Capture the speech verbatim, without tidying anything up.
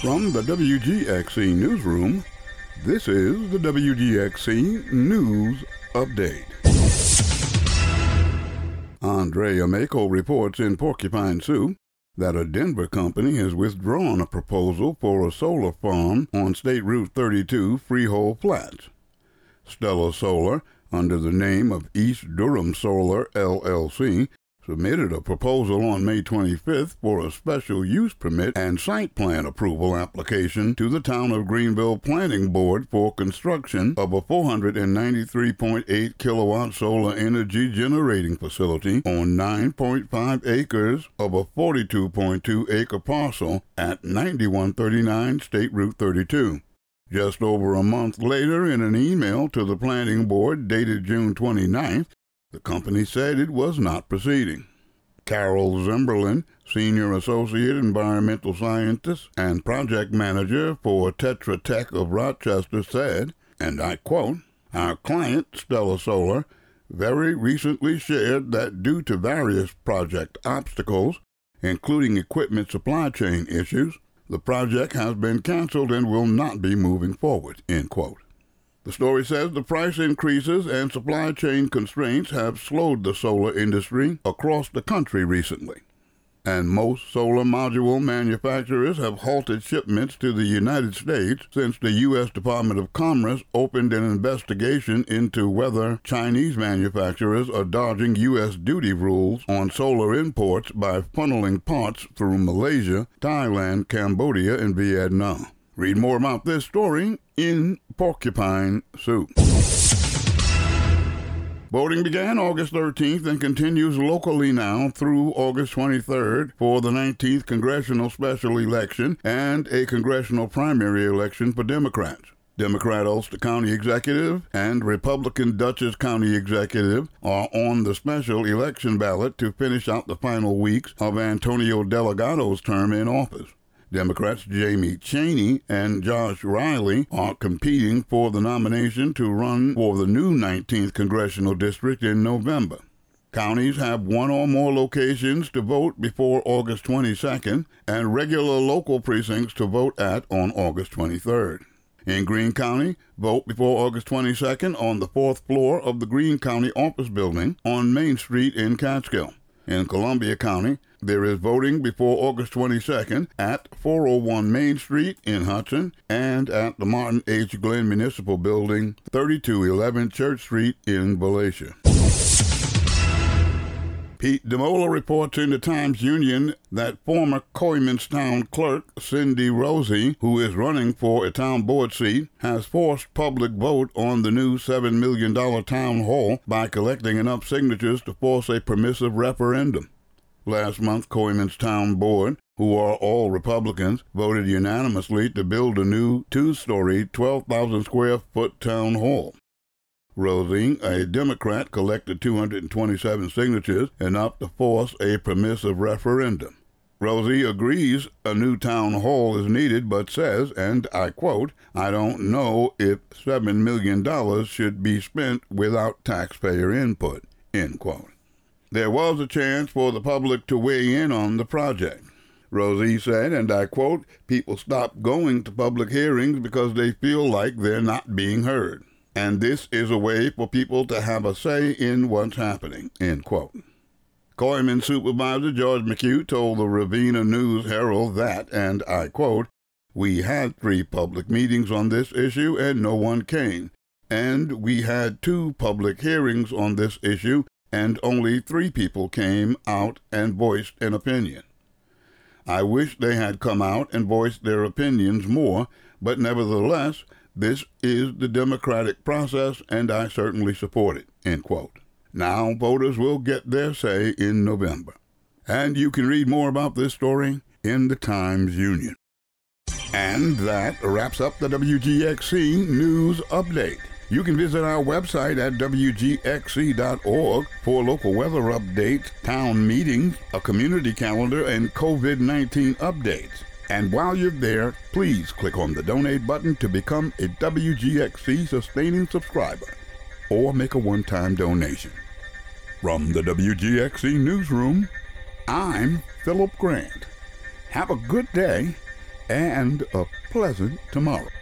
From the W G X C Newsroom, this is the W G X C News Update. Andrea Mako reports in Porcupine Sioux that a Denver company has withdrawn a proposal for a solar farm on State Route thirty-two Freehold Flats. Stella Solar, under the name of East Durham Solar, L L C, submitted a proposal on May twenty-fifth for a special use permit and site plan approval application to the Town of Greenville Planning Board for construction of a four hundred ninety-three point eight kilowatt solar energy generating facility on nine point five acres of a forty-two point two acre parcel at ninety-one thirty-nine State Route thirty-two. Just over a month later, in an email to the Planning Board dated June twenty-ninth, the company said it was not proceeding. Carol Zimberlin, Senior Associate Environmental Scientist and Project Manager for Tetra Tech of Rochester, said, and I quote, "Our client, Stella Solar, very recently shared that due to various project obstacles, including equipment supply chain issues, the project has been canceled and will not be moving forward," end quote. The story says the price increases and supply chain constraints have slowed the solar industry across the country recently, and most solar module manufacturers have halted shipments to the United States since the U S Department of Commerce opened an investigation into whether Chinese manufacturers are dodging U S duty rules on solar imports by funneling parts through Malaysia, Thailand, Cambodia, and Vietnam. Read more about this story in Porcupine Sioux. Voting began August thirteenth and continues locally now through August twenty-third for the nineteenth Congressional Special Election and a congressional primary election for Democrats. Democrat Ulster County Executive and Republican Dutchess County Executive are on the special election ballot to finish out the final weeks of Antonio Delgado's term in office. Democrats Jamie Chaney and Josh Riley are competing for the nomination to run for the new nineteenth Congressional District in November. Counties have one or more locations to vote before August twenty-second and regular local precincts to vote at on August twenty-third. In Greene County, vote before August twenty-second on the fourth floor of the Greene County Office Building on Main Street in Catskill. In Columbia County, there is voting before August twenty-second at four oh one Main Street in Hudson and at the Martin H. Glenn Municipal Building, thirty-two eleven Church Street in Volusia. Pete DeMola reports in the Times-Union that former Colemanstown clerk Cindy Rosie, who is running for a town board seat, has forced public vote on the new seven million dollars town hall by collecting enough signatures to force a permissive referendum. Last month, Coleman's town board, who are all Republicans, voted unanimously to build a new two-story, twelve thousand square foot town hall. Rosie, a Democrat, collected two hundred twenty-seven signatures, enough to force a permissive referendum. Rosie agrees a new town hall is needed, but says, and I quote, "I don't know if seven million dollars should be spent without taxpayer input," end quote. There was a chance for the public to weigh in on the project. Rosie said, and I quote, "People stop going to public hearings because they feel like they're not being heard. And this is a way for people to have a say in what's happening," end quote. Coleman Supervisor George McHugh told the Ravenna News-Herald that, and I quote, "We had three public meetings on this issue and no one came. And we had two public hearings on this issue and only three people came out and voiced an opinion. I wish they had come out and voiced their opinions more, but nevertheless, this is the democratic process, and I certainly support it," end quote. Now voters will get their say in November. And you can read more about this story in the Times-Union. And that wraps up the W G X C News Update. You can visit our website at W G X C dot org for local weather updates, town meetings, a community calendar, and COVID nineteen updates. And while you're there, please click on the donate button to become a W G X C sustaining subscriber or make a one-time donation. From the W G X C Newsroom, I'm Philip Grant. Have a good day and a pleasant tomorrow.